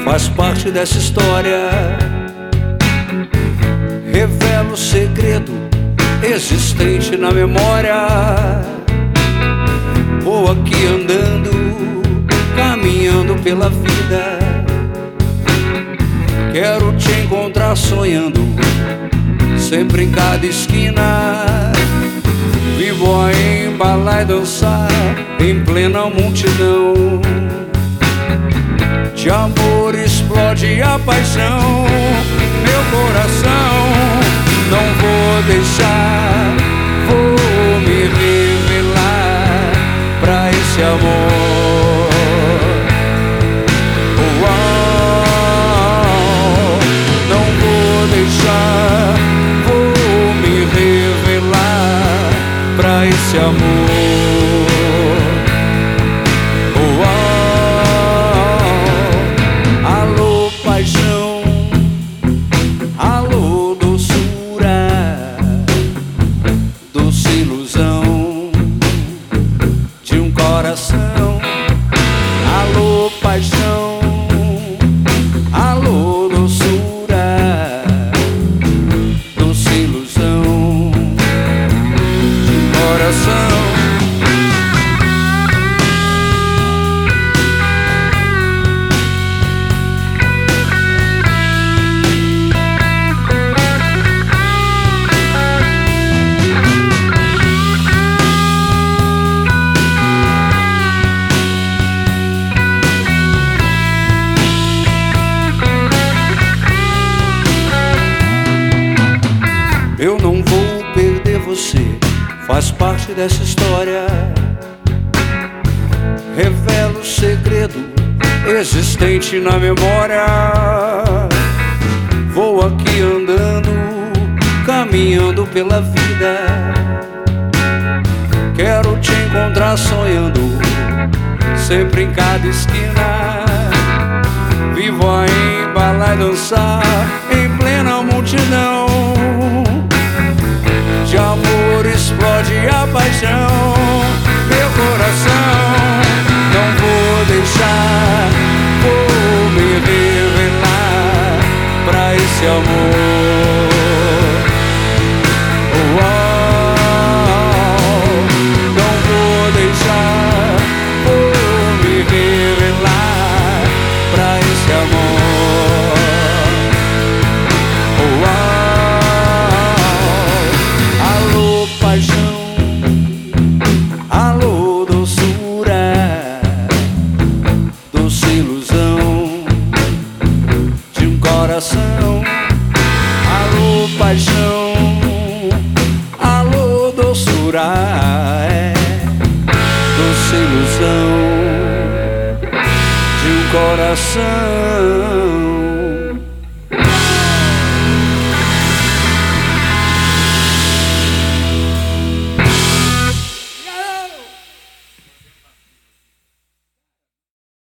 faz parte dessa história. Revela o segredo existente na memória. Vou aqui andando, caminhando pela vida. Quero te encontrar sonhando, sempre em cada esquina. Vivo a embalar e dançar em plena multidão. De amor explode a paixão, meu coração. Não vou deixar, vou me revelar pra esse amor. Não vou deixar, vou me revelar pra esse amor. Alô, paixão, alô, doçura, doce ilusão de um coração. Alô, paixão, alô, doçura, doce ilusão de um coração. Eu não vou perder você, faz parte dessa história. Revela o segredo existente na memória. Vou aqui andando, caminhando pela vida. Quero te encontrar sonhando, sempre em cada esquina. Vivo a embalar e dançar em plena multidão. De amor explode a paixão, meu coração. Não vou deixar, vou me revelar pra esse amor. Não vou deixar, vou me revelar pra esse amor. Paixão, alô, doçura, doce ilusão de um coração. Alô, paixão, alô, doçura, doce ilusão de um coração.